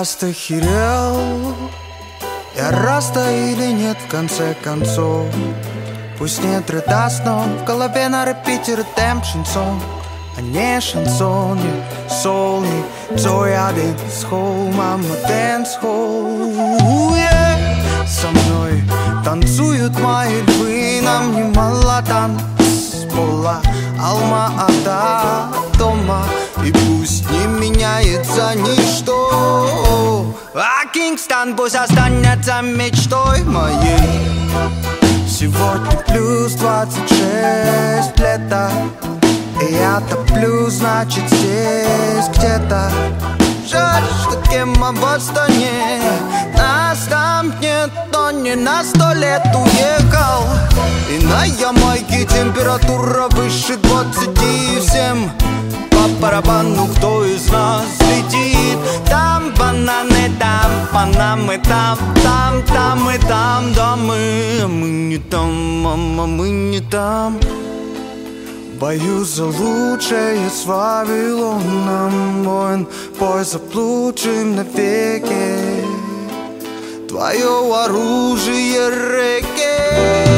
раз-то охерел, я раз-то или нет в конце концов. Пусть нет рыда снов, в голове на репите Redemption Song, а не шансон, не сол, не Joy at its home, I'm a dance hall, yeah. Со мной танцуют мои львы, нам немало танцпола, Алма-Ата дома, и пусть не меняется ничто, а Кингстон пусть останется мечтой моей. Сегодня плюс 26 лета, и я топлю, значит, здесь где-то. Жаль, что кем в Бостоне нас там нет, но не на 100 лет уехал. И на Ямайке температура выше 20, и всем по барабану, кто из нас летит. Там бананы, там Панамы, там и там. Да мы не там, мама, мы не там. Боюсь за лучшее с Вавилоном, воин, бой заблудшим навеки. Твое оружие реки.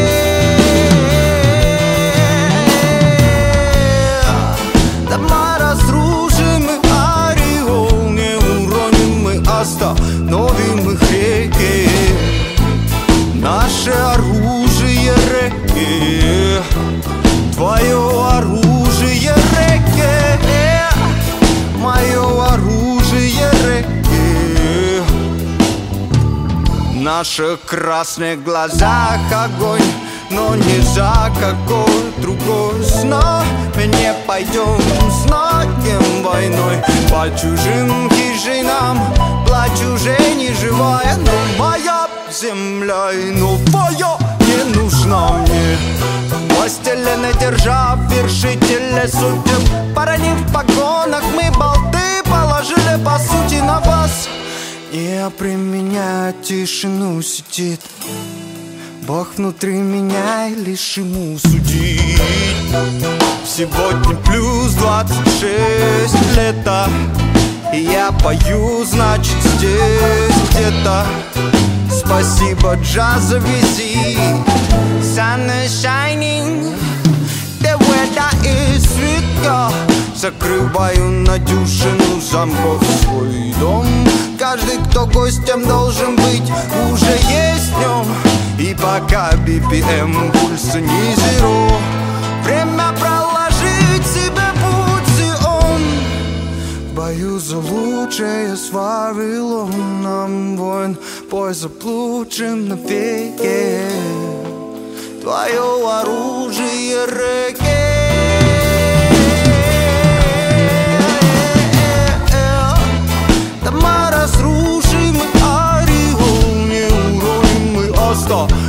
Дома разрушим мы, ореол не уроним мы, остановим их реки. Наше оружие реки. Твое оружие реки, мое оружие реки. В наших красных глазах огонь, но не за какой другой снов. Мы не пойдем с ногим войной по чужим хижинам. Плачь уже не живая, но моя земля и новая не нужна мне. Властелины держав, вершители судеб, поранив в погонах, мы болты положили по сути на вас. Я применяю тишину, сидит Бог внутри меня, и лишь ему судить. Сегодня плюс 26 лета, и я пою, значит, здесь где-то. Спасибо, джазовый вези. Sun is shining, the weather is sweet, yeah. Закрываю на дюжину замков свой дом. Каждый, кто гостем должен быть, уже есть в нем. И пока BPM пульса не зеро, время проложить себе путь, и он. Боюсь за лучшее с Вавилоном, воин, бой заблудшим навеки. Твое оружие реки. Дома разрушим мы, ореол не уроним мы, остановим